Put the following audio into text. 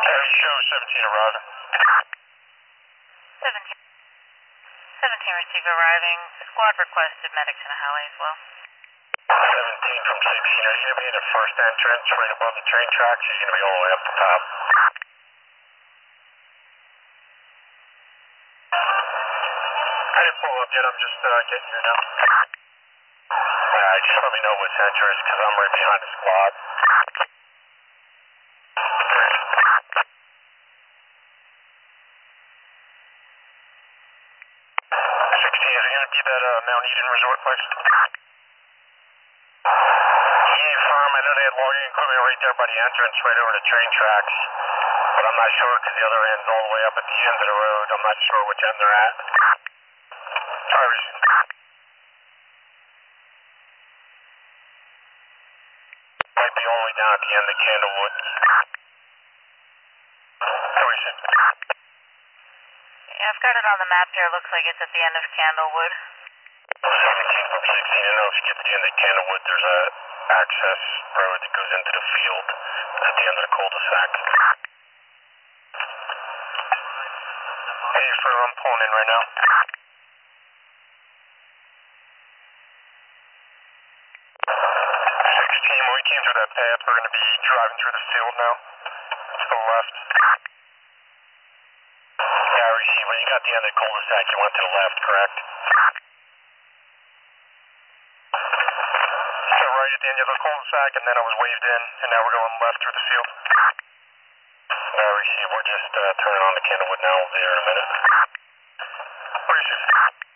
Show 17 arriving. 17. 17 receive arriving. Squad requested medics in a highway as well. 17 from 16. Are you going to be in the first entrance right above the train tracks? You're going to be all the way up the top. I didn't pull up yet. I'm just getting here now. Just let me know which entrance because I'm right behind the squad. 16, is it going to be that Mount Eden Resort place? Yeah, firm. I know they had logging equipment right there by the entrance, right over the train tracks. But I'm not sure because the other end's all the way up at the end of the road. I'm not sure which end they're at. Sorry. Might be all the way down at the end of Candlewood. Yeah, I've got it on the map here. Looks like it's at the end of Candlewood. 17 from 16. I know if you get to the end of Candlewood, there's a access road that goes into the field at the end of the cul-de-sac. Hey, sir, I'm pulling in right now. 16, when we came through that path, we're going to be driving through the field now. To the left. Yeah, I receive. When you got to the end of the cul-de-sac, you went to the left, correct? So right at the end of the cul-de-sac, and then I was waved in, and now we're going left through the field. I receive. We're just turning on to Candlewood now. We'll be there in a minute. Receive.